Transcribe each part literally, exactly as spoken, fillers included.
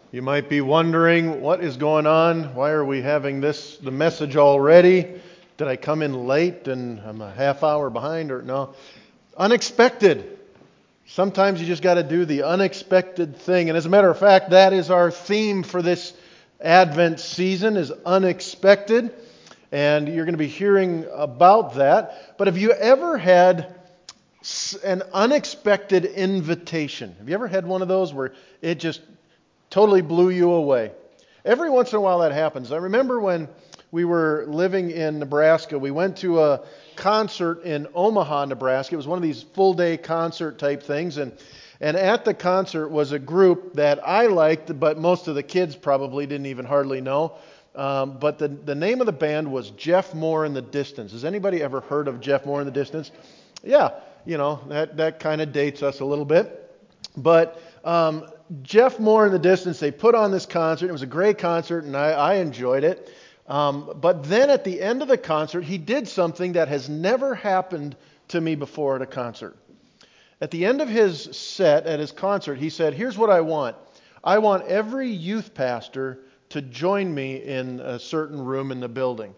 You might be wondering, what is going on? Why are we having this, the message already? Did I come in late and I'm a half hour behind or no? Unexpected. Sometimes you just got to do the unexpected thing. And as a matter of fact, that is our theme for this Advent season, is unexpected. And you're going to be hearing about that. But have you ever had an unexpected invitation? Have you ever had one of those where it just totally blew you away? Every once in a while that happens. I remember when we were living in Nebraska, we went to a concert in Omaha, Nebraska. It was one of these full-day concert type things, and and at the concert was a group that I liked, but most of the kids probably didn't even hardly know. Um, but the, the name of the band was Jeff Moore and the Distance. Has anybody ever heard of Jeff Moore and the Distance? Yeah, you know, that, that kind of dates us a little bit. But um, Jeff Moore and the Distance, they put on this concert. It was a great concert, and I, I enjoyed it. Um, but then at the end of the concert, he did something that has never happened to me before at a concert. At the end of his set, at his concert, he said, "Here's what I want. I want every youth pastor to join me in a certain room in the building."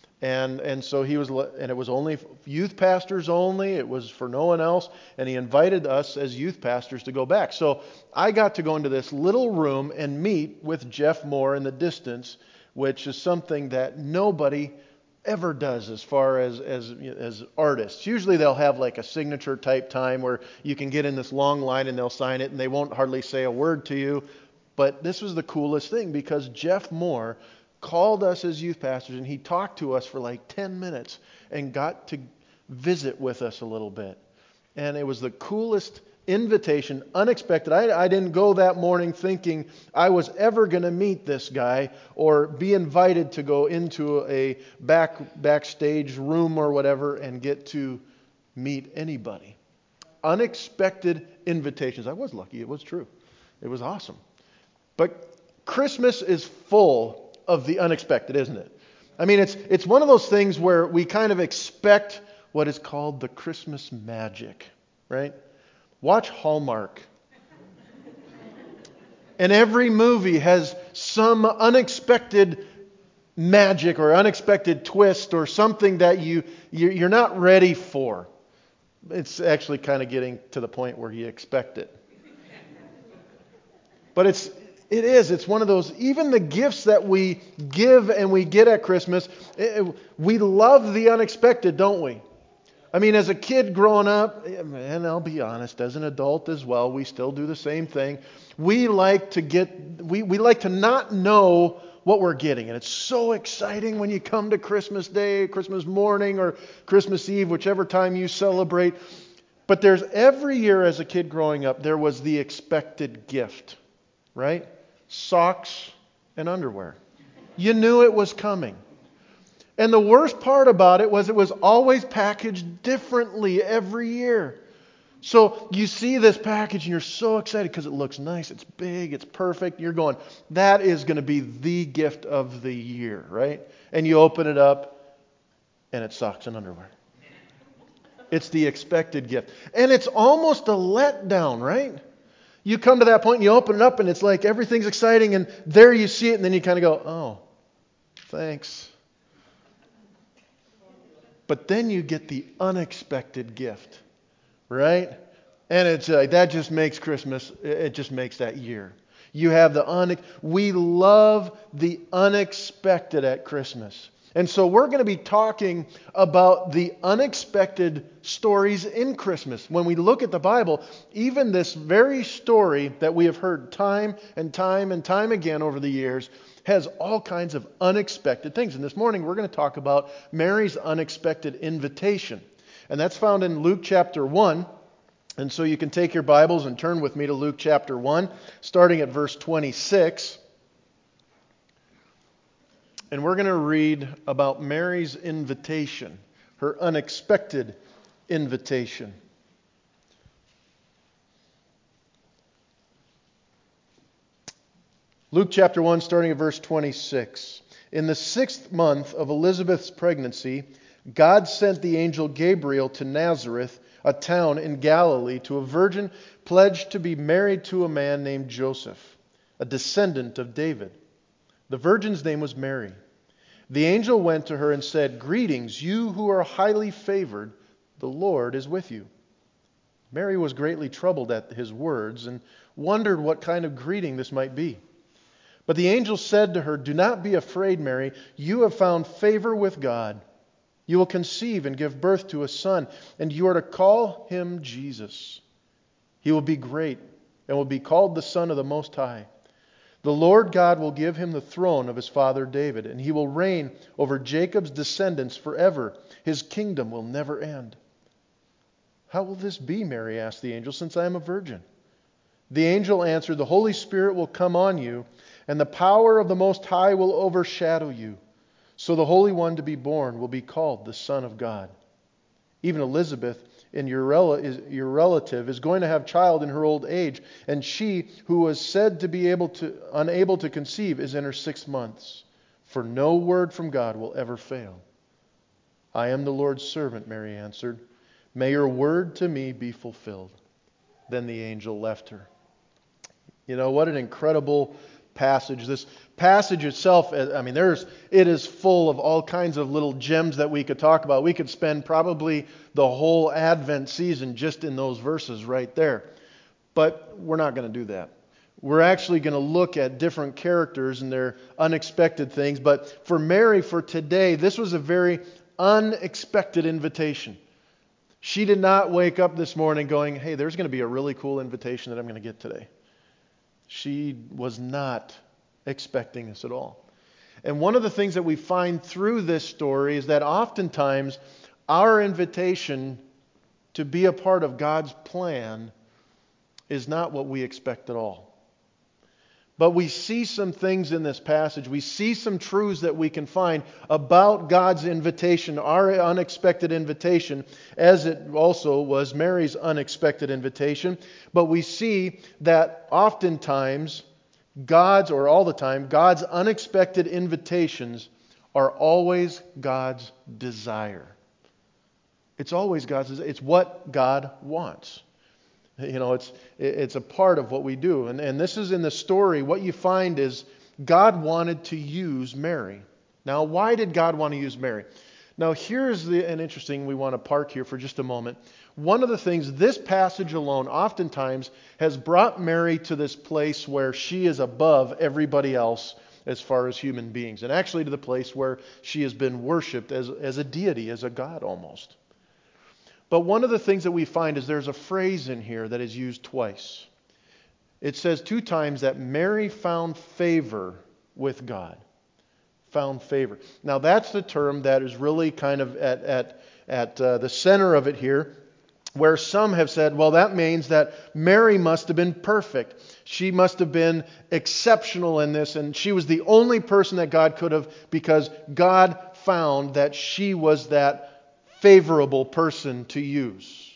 And and so he was, and it was only youth pastors only. It was for no one else. And he invited us as youth pastors to go back. So I got to go into this little room and meet with Jeff Moore in the Distance, which is something that nobody ever does as far as as as artists. Usually they'll have like a signature type time where you can get in this long line and they'll sign it and they won't hardly say a word to you. But this was the coolest thing because Jeff Moore called us as youth pastors, and he talked to us for like ten minutes and got to visit with us a little bit. And it was the coolest invitation, unexpected. I, I didn't go that morning thinking I was ever going to meet this guy or be invited to go into a back backstage room or whatever and get to meet anybody. Unexpected invitations. I was lucky. It was true. It was awesome. But Christmas is full of the unexpected, isn't it? I mean, it's it's one of those things where we kind of expect what is called the Christmas magic, right? Watch Hallmark. And every movie has some unexpected magic or unexpected twist or something that you you're not ready for. It's actually kind of getting to the point where you expect it. But it's It is. It's one of those, even the gifts that we give and we get at Christmas, it, we love the unexpected, don't we? I mean, as a kid growing up, and I'll be honest, as an adult as well, we still do the same thing. We like to get, we, we like to not know what we're getting. And it's so exciting when you come to Christmas Day, Christmas morning, or Christmas Eve, whichever time you celebrate. But there's every year as a kid growing up, there was the expected gift, right? Socks and underwear. You knew it was coming. And the worst part about it was it was always packaged differently every year. So you see this package and you're so excited because it looks nice, it's big, it's perfect. You're going, that is going to be the gift of the year, right? And you open it up and it's socks and underwear. It's the expected gift. And it's almost a letdown, right? You come to that point and you open it up and it's like everything's exciting and there you see it and then you kind of go, oh, thanks. But then you get the unexpected gift, right? And it's like, that just makes Christmas, it just makes that year. You have the un. We love the unexpected at Christmas. And so we're going to be talking about the unexpected stories in Christmas. When we look at the Bible, even this very story that we have heard time and time and time again over the years has all kinds of unexpected things. And this morning we're going to talk about Mary's unexpected invitation. And that's found in Luke chapter one. And so you can take your Bibles and turn with me to Luke chapter one, starting at verse twenty-six. And we're going to read about Mary's invitation, her unexpected invitation. Luke chapter one, starting at verse twenty-six. In the sixth month of Elizabeth's pregnancy, God sent the angel Gabriel to Nazareth, a town in Galilee, to a virgin pledged to be married to a man named Joseph, a descendant of David. The virgin's name was Mary. The angel went to her and said, "Greetings, you who are highly favored, the Lord is with you." Mary was greatly troubled at his words and wondered what kind of greeting this might be. But the angel said to her, "Do not be afraid, Mary. You have found favor with God. You will conceive and give birth to a son, and you are to call him Jesus. He will be great and will be called the Son of the Most High. The Lord God will give him the throne of his father David, and he will reign over Jacob's descendants forever. His kingdom will never end." "How will this be," Mary asked the angel, "since I am a virgin?" The angel answered, "The Holy Spirit will come on you, and the power of the Most High will overshadow you. So the Holy One to be born will be called the Son of God. Even Elizabeth, in your, rel- is, your relative, is going to have child in her old age, and she, who was said to be able to, unable to conceive, is in her sixth months. For no word from God will ever fail." "I am the Lord's servant," Mary answered. "May your word to me be fulfilled." Then the angel left her. You know, what an incredible passage. This passage itself, I mean, there's it is full of all kinds of little gems that we could talk about. We could spend probably the whole Advent season just in those verses right there. But we're not going to do that. We're actually going to look at different characters and their unexpected things. But for Mary, for today, this was a very unexpected invitation. She did not wake up this morning going, "Hey, there's going to be a really cool invitation that I'm going to get today." She was not expecting this at all. And one of the things that we find through this story is that oftentimes our invitation to be a part of God's plan is not what we expect at all. But we see some things in this passage. We see some truths that we can find about God's invitation, our unexpected invitation, as it also was Mary's unexpected invitation. But we see that oftentimes God's, or all the time, God's unexpected invitations are always God's desire. It's always God's desire. It's what God wants. You know, it's it's a part of what we do. And, and this is in the story. What you find is God wanted to use Mary. Now, why did God want to use Mary? Now, here's the, an interesting, we want to park here for just a moment. One of the things, this passage alone oftentimes has brought Mary to this place where she is above everybody else as far as human beings. And actually to the place where she has been worshipped as, as a deity, as a god almost. But one of the things that we find is there's a phrase in here that is used twice. It says two times that Mary found favor with God. Found favor. Now that's the term that is really kind of at, at, at uh, the center of it here, where some have said, well, that means that Mary must have been perfect. She must have been exceptional in this, and she was the only person that God could have, because God found that she was that favorable person to use.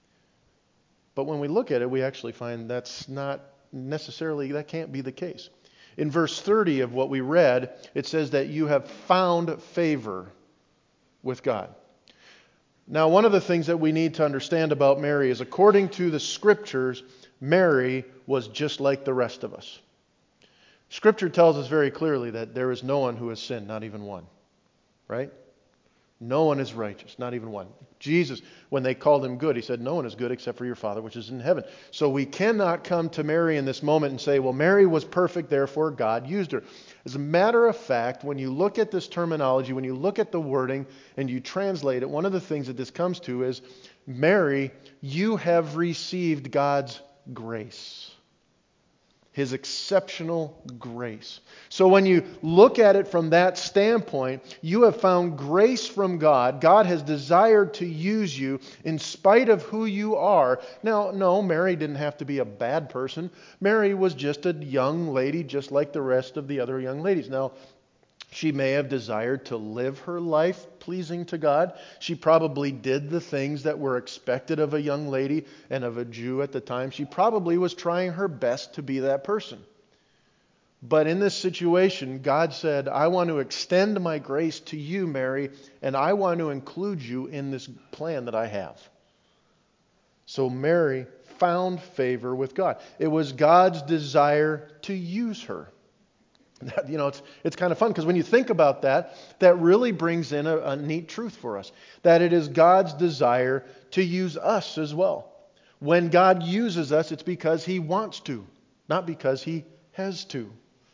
But when we look at it, we actually find that's not necessarily, that can't be the case. In verse thirty of what we read, it says that you have found favor with God. Now, one of the things that we need to understand about Mary is, according to the Scriptures, Mary was just like the rest of us. Scripture tells us very clearly that there is no one who has sinned, not even one. Right? No one is righteous, not even one. Jesus, when they called him good, he said, no one is good except for your Father which is in heaven. So we cannot come to Mary in this moment and say, well, Mary was perfect, therefore God used her. As a matter of fact, when you look at this terminology, when you look at the wording and you translate it, one of the things that this comes to is, Mary, you have received God's grace. His exceptional grace. So when you look at it from that standpoint, you have found grace from God. God has desired to use you in spite of who you are. Now, no, Mary didn't have to be a bad person. Mary was just a young lady, just like the rest of the other young ladies. Now, she may have desired to live her life pleasing to God. She probably did the things that were expected of a young lady and of a Jew at the time. She probably was trying her best to be that person. But in this situation, God said, I want to extend my grace to you, Mary, and I want to include you in this plan that I have. So Mary found favor with God. It was God's desire to use her. You know, it's it's kind of fun because when you think about that, that really brings in a, a neat truth for us. That it is God's desire to use us as well. When God uses us, it's because He wants to, not because He has to.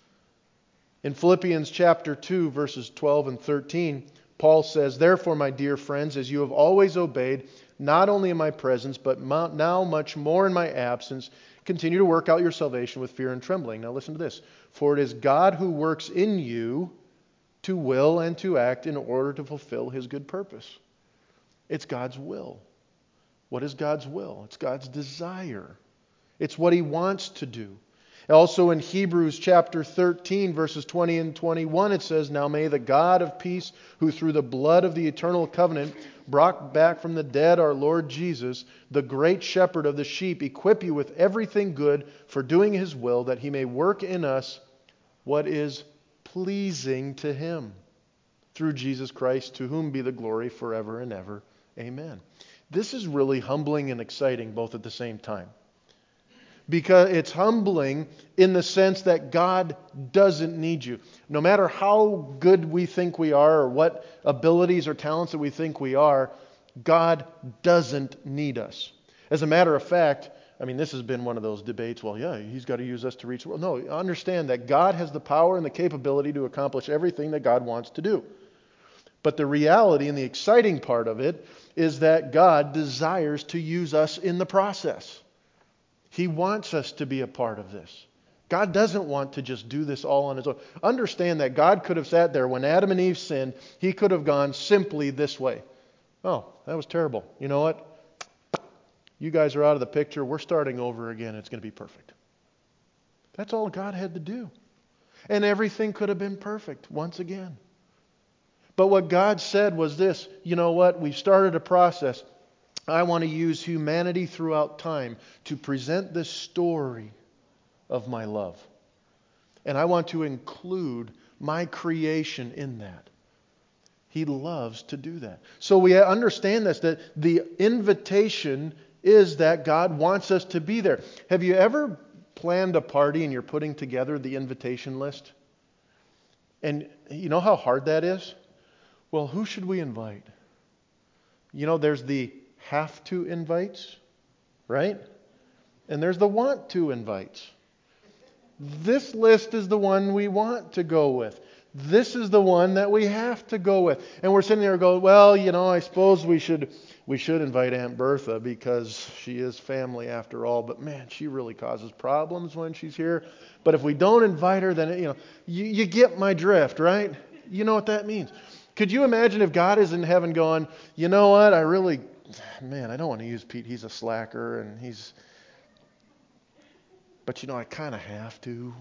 In Philippians chapter two, verses twelve and thirteen, Paul says, "Therefore, my dear friends, as you have always obeyed, not only in my presence, but now much more in my absence, continue to work out your salvation with fear and trembling." Now listen to this. "For it is God who works in you to will and to act in order to fulfill His good purpose." It's God's will. What is God's will? It's God's desire. It's what He wants to do. Also in Hebrews chapter thirteen, verses twenty and twenty-one, it says, "Now may the God of peace, who through the blood of the eternal covenant brought back from the dead our Lord Jesus, the great shepherd of the sheep, equip you with everything good for doing His will, that He may work in us what is pleasing to Him. Through Jesus Christ, to whom be the glory forever and ever. Amen." This is really humbling and exciting both at the same time. Because it's humbling in the sense that God doesn't need you. No matter how good we think we are or what abilities or talents that we think we are, God doesn't need us. As a matter of fact, I mean, this has been one of those debates, well, yeah, He's got to use us to reach the world. No, understand that God has the power and the capability to accomplish everything that God wants to do. But the reality and the exciting part of it is that God desires to use us in the process. He wants us to be a part of this. God doesn't want to just do this all on His own. Understand that God could have sat there when Adam and Eve sinned. He could have gone simply this way. "Oh, that was terrible. You know what? You guys are out of the picture. We're starting over again. It's going to be perfect." That's all God had to do. And everything could have been perfect once again. But what God said was this: you know what? We've started a process. I want to use humanity throughout time to present this story of my love. And I want to include my creation in that. He loves to do that. So we understand this, that the invitation is that God wants us to be there. Have you ever planned a party and you're putting together the invitation list? And you know how hard that is? Well, who should we invite? You know, there's the have to invites, right? And there's the want to invites. This list is the one we want to go with. This is the one that we have to go with. And we're sitting there going, well, you know, I suppose we should we should invite Aunt Bertha because she is family after all. But man, she really causes problems when she's here. But if we don't invite her, then, you know, you, you get my drift, right? You know what that means. Could you imagine if God is in heaven going, you know what, I really, man, I don't want to use Pete. He's a slacker and he's, but you know, I kind of have to.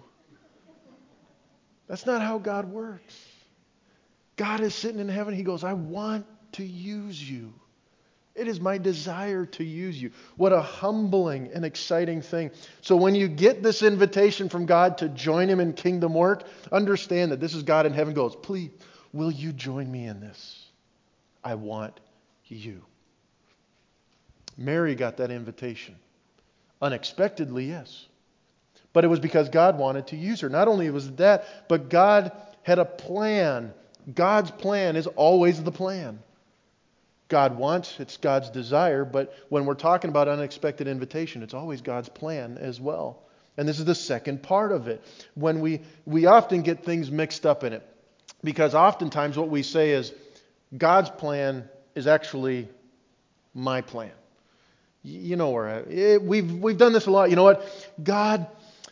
That's not how God works. God is sitting in heaven. He goes, I want to use you. It is my desire to use you. What a humbling and exciting thing. So when you get this invitation from God to join Him in kingdom work, understand that this is God in heaven goes, please, will you join me in this? I want you. Mary got that invitation. Unexpectedly, yes. But it was because God wanted to use her. Not only was it that, but God had a plan. God's plan is always the plan. God wants, it's God's desire, but when we're talking about unexpected invitation, it's always God's plan as well. And this is the second part of it. When we, we often get things mixed up in it. Because oftentimes what we say is, God's plan is actually my plan. You know where I, it, we've we've done this a lot. You know what? God,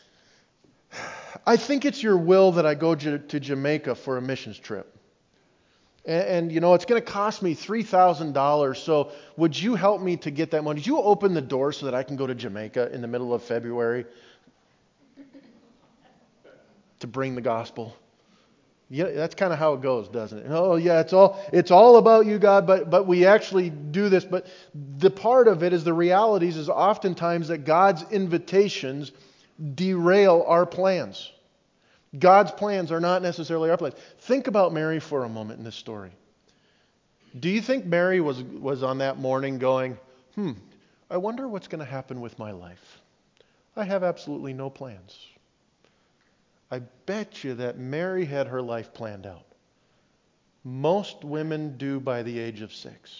I think it's your will that I go to, to Jamaica for a missions trip. And, and you know, it's going to cost me three thousand dollars. So would you help me to get that money? Would you open the door so that I can go to Jamaica in the middle of February to bring the gospel? Yeah, that's kind of how it goes, doesn't it? Oh, yeah, it's all it's all about you, God, but but we actually do this. But the part of it is the realities is oftentimes that God's invitations derail our plans. God's plans are not necessarily our plans. Think about Mary for a moment in this story. Do you think Mary was was on that morning going, hmm, I wonder what's going to happen with my life. I have absolutely no plans. I bet you that Mary had her life planned out. Most women do by the age of six.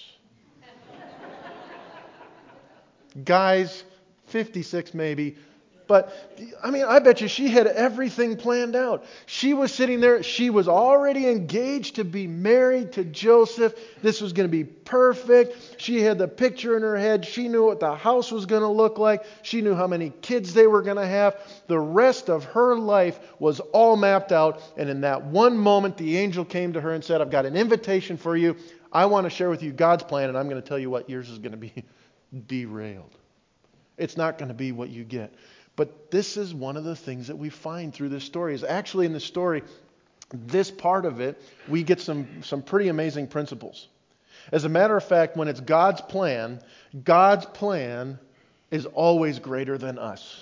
Guys, fifty-six maybe. But, I mean, I bet you she had everything planned out. She was sitting there. She was already engaged to be married to Joseph. This was going to be perfect. She had the picture in her head. She knew what the house was going to look like. She knew how many kids they were going to have. The rest of her life was all mapped out. And in that one moment, the angel came to her and said, I've got an invitation for you. I want to share with you God's plan, and I'm going to tell you what yours is going to be derailed. It's not going to be what you get. But this is one of the things that we find through this story. Is actually in the story, this part of it, we get some, some pretty amazing principles. As a matter of fact, when it's God's plan, God's plan is always greater than us.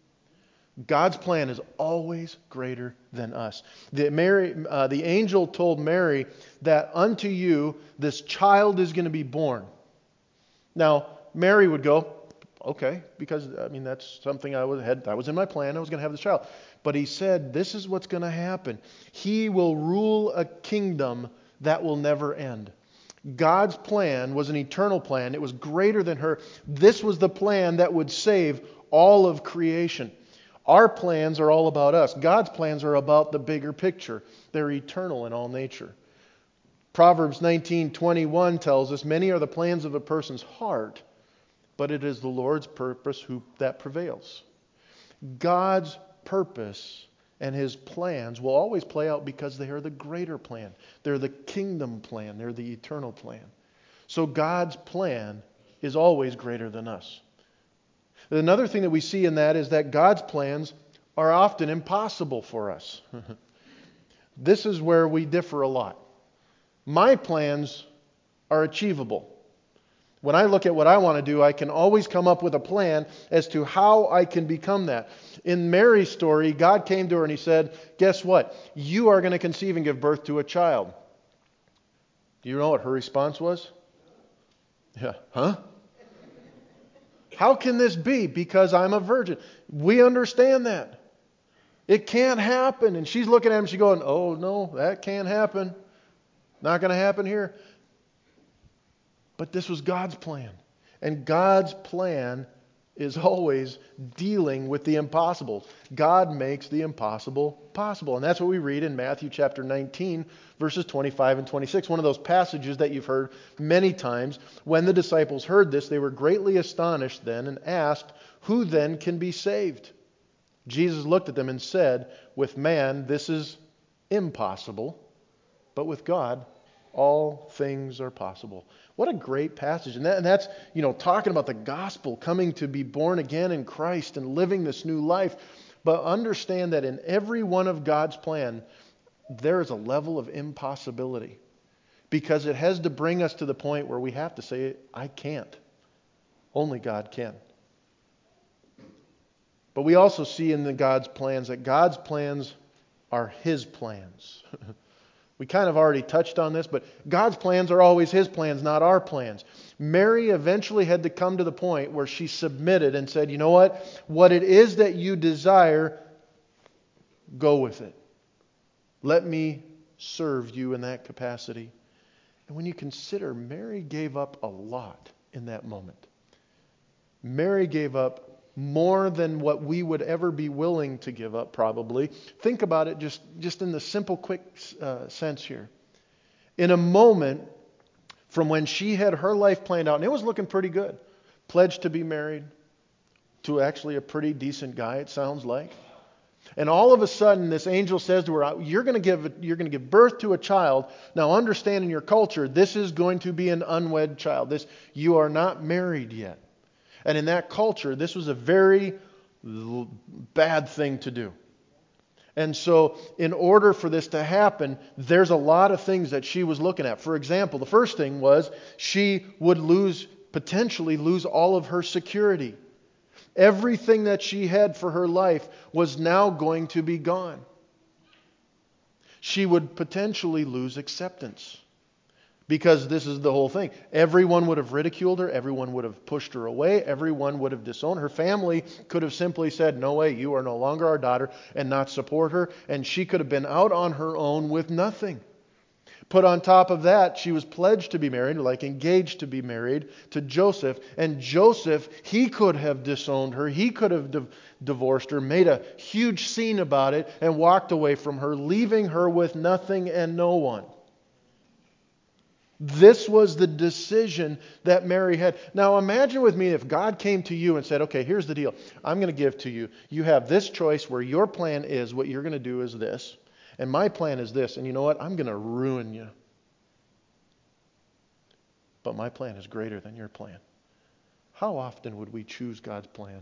God's plan is always greater than us. The, Mary, uh, the angel told Mary that unto you this child is going to be born. Now, Mary would go, okay, because, I mean, that's something I was, had, that was in my plan. I was going to have this child. But he said, this is what's going to happen. He will rule a kingdom that will never end. God's plan was an eternal plan. It was greater than her. This was the plan that would save all of creation. Our plans are all about us. God's plans are about the bigger picture. They're eternal in all nature. Proverbs nineteen twenty-one tells us, many are the plans of a person's heart, but it is the Lord's purpose who, that prevails. God's purpose and His plans will always play out because they are the greater plan. They're the kingdom plan. They're the eternal plan. So God's plan is always greater than us. Another thing that we see in that is that God's plans are often impossible for us. This is where we differ a lot. My plans are achievable. When I look at what I want to do, I can always come up with a plan as to how I can become that. In Mary's story, God came to her and He said, guess what? You are going to conceive and give birth to a child. Do you know what her response was? Yeah, huh? How can this be? Because I'm a virgin. We understand that. It can't happen. And she's looking at him, she's going, oh no, that can't happen. Not going to happen here. But this was God's plan. And God's plan is always dealing with the impossible. God makes the impossible possible. And that's what we read in Matthew chapter nineteen, verses twenty-five and twenty-six. One of those passages that you've heard many times. When the disciples heard this, they were greatly astonished then and asked, who then can be saved? Jesus looked at them and said, with man this is impossible, but with God all things are possible. What a great passage. And, that, and that's, you know, talking about the gospel, coming to be born again in Christ and living this new life. But understand that in every one of God's plan, there is a level of impossibility. Because it has to bring us to the point where we have to say, I can't. Only God can. But we also see in the God's plans that God's plans are His plans. We kind of already touched on this, but God's plans are always His plans, not our plans. Mary eventually had to come to the point where she submitted and said, you know what? What it is that you desire, go with it. Let me serve you in that capacity. And when you consider, Mary gave up a lot in that moment. Mary gave up more than what we would ever be willing to give up, probably. Think about it just, just in the simple, quick uh, sense here. In a moment from when she had her life planned out, and it was looking pretty good, pledged to be married to actually a pretty decent guy, it sounds like. And all of a sudden, this angel says to her, you're going to give, you're going to give birth to a child. Now, understand in your culture, this is going to be an unwed child. This, you are not married yet. And in that culture, this was a very bad thing to do. And so, in order for this to happen, there's a lot of things that she was looking at. For example, the first thing was she would lose, potentially lose all of her security. Everything that she had for her life was now going to be gone. She would potentially lose acceptance. Because this is the whole thing. Everyone would have ridiculed her. Everyone would have pushed her away. Everyone would have disowned her. Family could have simply said, no way, you are no longer our daughter, and not support her. And she could have been out on her own with nothing. Put on top of that, she was pledged to be married, like engaged to be married to Joseph. And Joseph, he could have disowned her. He could have div- divorced her, made a huge scene about it, and walked away from her, leaving her with nothing and no one. This was the decision that Mary had. Now imagine with me if God came to you and said, okay, here's the deal. I'm going to give to you. You have this choice where your plan is, what you're going to do is this. And my plan is this. And you know what? I'm going to ruin you. But my plan is greater than your plan. How often would we choose God's plan?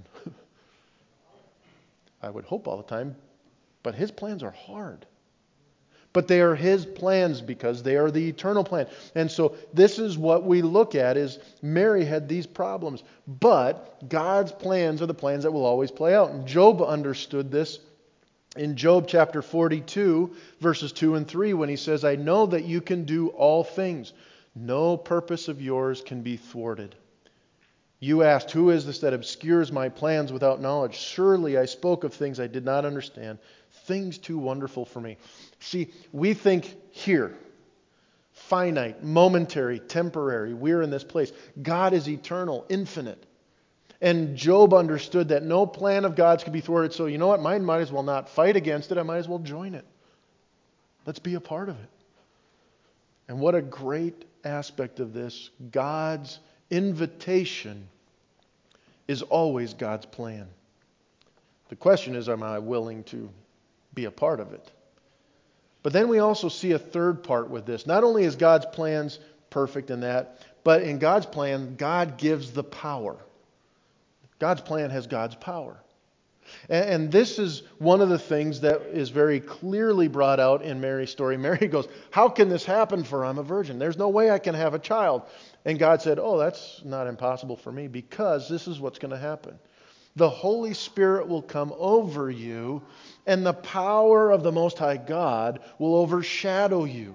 I would hope all the time. But His plans are hard. But they are His plans because they are the eternal plan. And so this is what we look at is Mary had these problems. But God's plans are the plans that will always play out. And Job understood this in Job chapter forty-two, verses two and three, when he says, I know that you can do all things. No purpose of yours can be thwarted. You asked, who is this that obscures my plans without knowledge? Surely I spoke of things I did not understand, things too wonderful for me. See, we think here, finite, momentary, temporary, we're in this place. God is eternal, infinite. And Job understood that no plan of God's could be thwarted. So you know what? Mine might as well not fight against it. I might as well join it. Let's be a part of it. And what a great aspect of this. God's invitation is always God's plan. The question is, am I willing to be a part of it? But then we also see a third part with this. Not only is God's plans perfect in that, but in God's plan, God gives the power. God's plan has God's power. And, and this is one of the things that is very clearly brought out in Mary's story. Mary goes, how can this happen for I'm a virgin? There's no way I can have a child. And God said, oh, that's not impossible for me because this is what's going to happen. The Holy Spirit will come over you, and the power of the Most High God will overshadow you,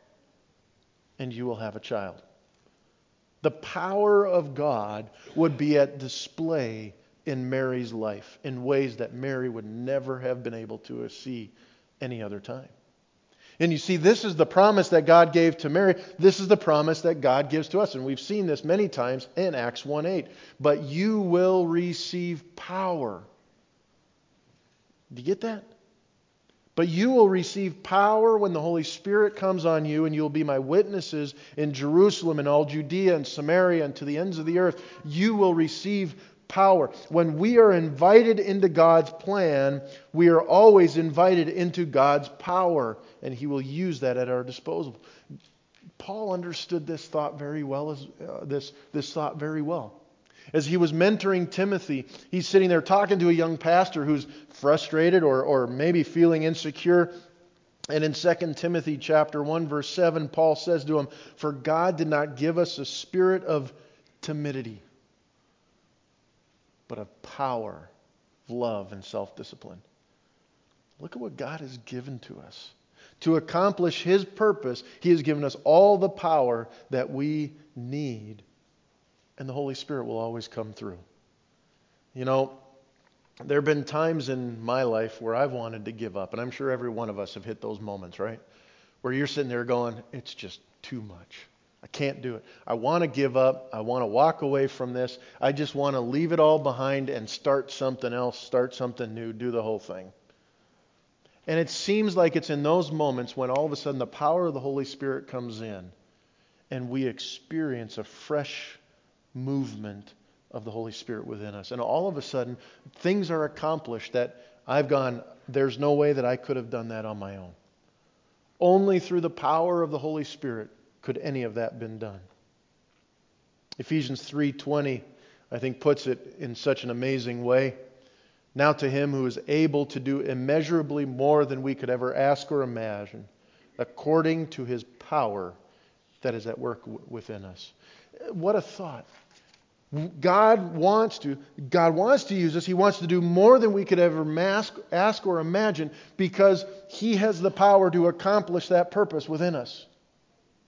and you will have a child. The power of God would be at display in Mary's life in ways that Mary would never have been able to see any other time. And you see, this is the promise that God gave to Mary. This is the promise that God gives to us. And we've seen this many times in Acts one eight. But you will receive power. Do you get that? But you will receive power when the Holy Spirit comes on you, and you'll be my witnesses in Jerusalem and all Judea and Samaria and to the ends of the earth. You will receive power. When we are invited into God's plan, we are always invited into God's power, and He will use that at our disposal. Paul understood this thought very well. As uh, this this thought very well. As he was mentoring Timothy, he's sitting there talking to a young pastor who's frustrated or, or maybe feeling insecure. And in Second Timothy chapter one, verse seven, Paul says to him, for God did not give us a spirit of timidity, but of power, love, and self-discipline. Look at what God has given to us. To accomplish His purpose, He has given us all the power that we need. And the Holy Spirit will always come through. You know, there have been times in my life where I've wanted to give up. And I'm sure every one of us have hit those moments, right? Where you're sitting there going, it's just too much. I can't do it. I want to give up. I want to walk away from this. I just want to leave it all behind and start something else, start something new, do the whole thing. And it seems like it's in those moments when all of a sudden the power of the Holy Spirit comes in and we experience a fresh movement of the Holy Spirit within us. And all of a sudden, things are accomplished that I've gone, there's no way that I could have done that on my own. Only through the power of the Holy Spirit could any of that been done. Ephesians three twenty, I think, puts it in such an amazing way. Now to Him who is able to do immeasurably more than we could ever ask or imagine, according to His power that is at work w- within us. What a thought. God wants to, God wants to use us. He wants to do more than we could ever ask, ask or imagine because He has the power to accomplish that purpose within us.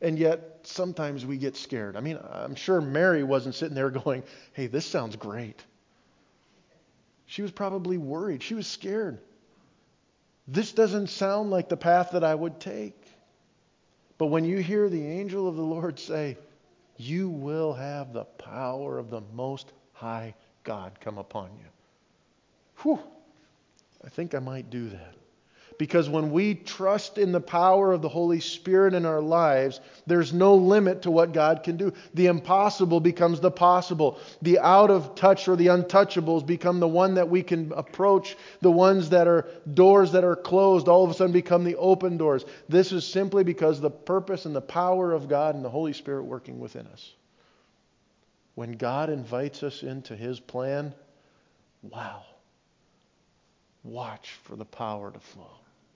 And yet, sometimes we get scared. I mean, I'm sure Mary wasn't sitting there going, hey, this sounds great. She was probably worried. She was scared. This doesn't sound like the path that I would take. But when you hear the angel of the Lord say, you will have the power of the Most High God come upon you. Whew. I think I might do that. Because when we trust in the power of the Holy Spirit in our lives, there's no limit to what God can do. The impossible becomes the possible. The out of touch or the untouchables become the one that we can approach. The ones that are doors that are closed all of a sudden become the open doors. This is simply because the purpose and the power of God and the Holy Spirit working within us. When God invites us into His plan, wow. Watch for the power to flow.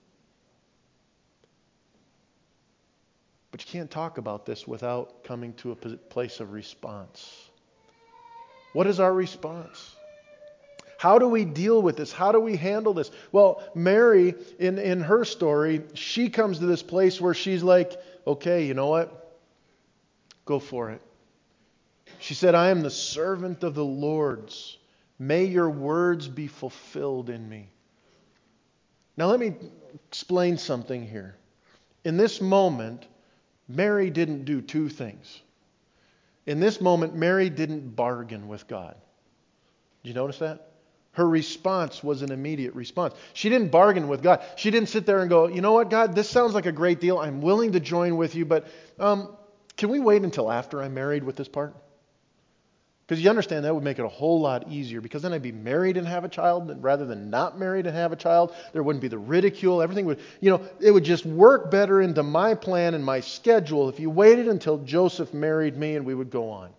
But you can't talk about this without coming to a place of response. What is our response? How do we deal with this? How do we handle this? Well, Mary, in, in her story, she comes to this place where she's like, okay, you know what? Go for it. She said, I am the servant of the Lord's. May your words be fulfilled in me. Now let me explain something here. In this moment, Mary didn't do two things. In this moment, Mary didn't bargain with God. Did you notice that? Her response was an immediate response. She didn't bargain with God. She didn't sit there and go, you know what, God, this sounds like a great deal. I'm willing to join with you, but um, can we wait until after I'm married with this part? Because you understand that would make it a whole lot easier, because then I'd be married and have a child rather than not married and have a child. There wouldn't be the ridicule. Everything would, you know, it would just work better into my plan and my schedule if you waited until Joseph married me and we would go on.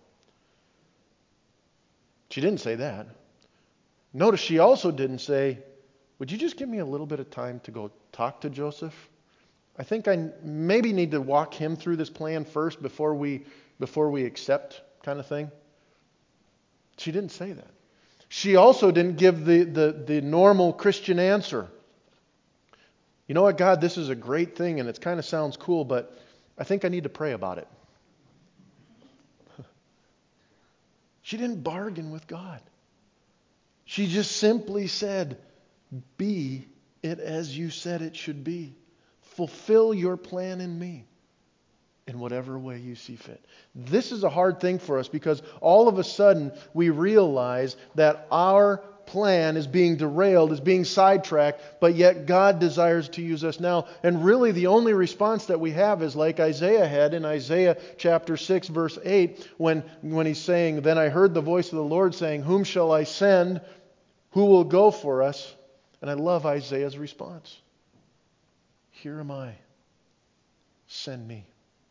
She didn't say that. Notice she also didn't say, would you just give me a little bit of time to go talk to Joseph? I think I maybe need to walk him through this plan first before we before we accept, kind of thing. She didn't say that. She also didn't give the, the, the normal Christian answer. You know what, God, this is a great thing and it kind of sounds cool, but I think I need to pray about it. She didn't bargain with God. She just simply said, be it as you said it should be. Fulfill your plan in me. In whatever way you see fit. This is a hard thing for us because all of a sudden we realize that our plan is being derailed, is being sidetracked, but yet God desires to use us now. And really the only response that we have is like Isaiah had in Isaiah chapter six verse eight when, when he's saying, then I heard the voice of the Lord saying, whom shall I send? Who will go for us? And I love Isaiah's response. Here am I. Send me.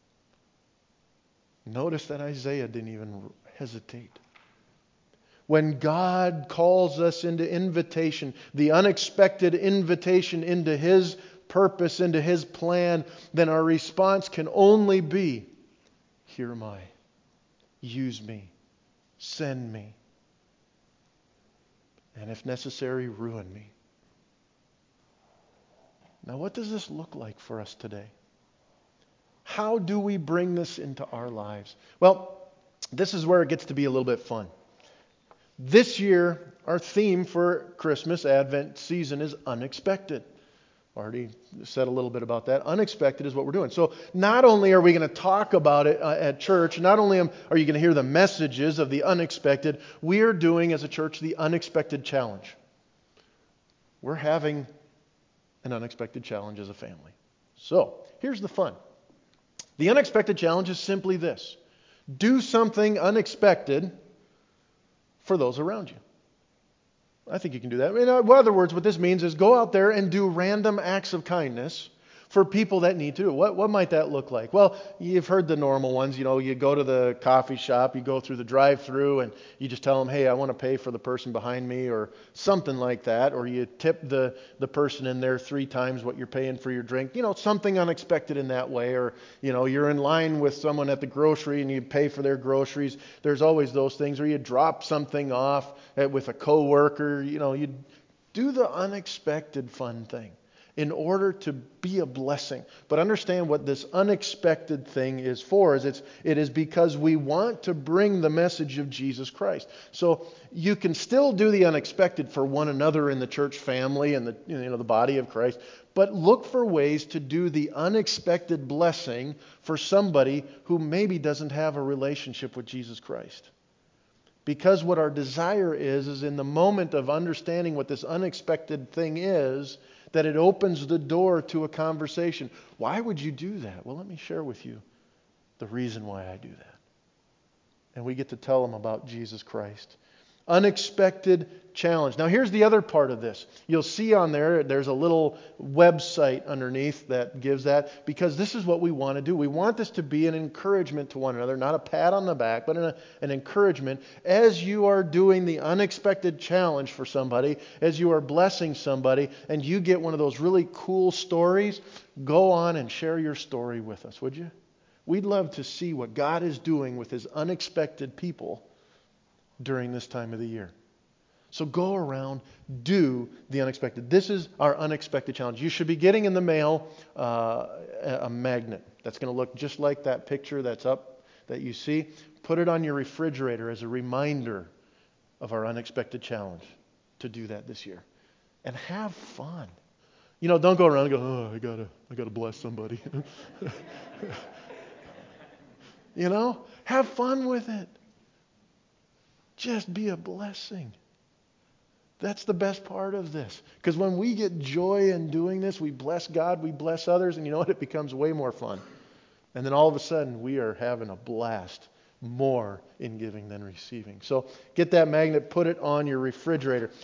Notice that Isaiah didn't even hesitate. When God calls us into invitation, the unexpected invitation into His purpose, into His plan, then our response can only be, here am I. Use me. Send me. And if necessary, ruin me. Now, what does this look like for us today? How do we bring this into our lives? Well, this is where it gets to be a little bit fun. This year, our theme for Christmas, Advent season is unexpected. Already said a little bit about that. Unexpected is what we're doing. So not only are we going to talk about it uh, at church, not only am, are you going to hear the messages of the unexpected, we are doing as a church the unexpected challenge. We're having an unexpected challenge as a family. So here's the fun. The unexpected challenge is simply this. Do something unexpected for those around you. I think you can do that. In other words, what this means is go out there and do random acts of kindness for people that need to. What, what might that look like? Well, you've heard the normal ones. You know, you go to the coffee shop, you go through the drive-thru, and you just tell them, hey, I want to pay for the person behind me, or something like that. Or you tip the, the person in there three times what you're paying for your drink. You know, something unexpected in that way. Or, you know, you're in line with someone at the grocery and you pay for their groceries. There's always those things. Or you drop something off with a coworker. You know, you do the unexpected fun thing. in order to be a blessing. But understand what this unexpected thing is for. Is it's, it is because we want to bring the message of Jesus Christ. So you can still do the unexpected for one another in the church family and the, you know, the body of Christ. But look for ways to do the unexpected blessing for somebody who maybe doesn't have a relationship with Jesus Christ. Because what our desire is, is in the moment of understanding what this unexpected thing is, that it opens the door to a conversation. Why would you do that? Well, let me share with you the reason why I do that. And we get to tell them about Jesus Christ. Unexpected challenge. Now here's the other part of this. You'll see on there, there's a little website underneath that gives that, because this is what we want to do. We want this to be an encouragement to one another, not a pat on the back, but an, an encouragement as you are doing the unexpected challenge for somebody, as you are blessing somebody, and you get one of those really cool stories, go on and share your story with us, would you? We'd love to see what God is doing with His unexpected people during this time of the year. So go around, do the unexpected. This is our unexpected challenge. You should be getting in the mail uh, a magnet that's going to look just like that picture that's up that you see. Put it on your refrigerator as a reminder of our unexpected challenge to do that this year. And have fun. You know, don't go around and go, oh, I gotta, I gotta bless somebody. You know, have fun with it. Just be a blessing. That's the best part of this. Because when we get joy in doing this, we bless God, we bless others, and you know what? It becomes way more fun. And then all of a sudden, we are having a blast, more in giving than receiving. So get that magnet, put it on your refrigerator.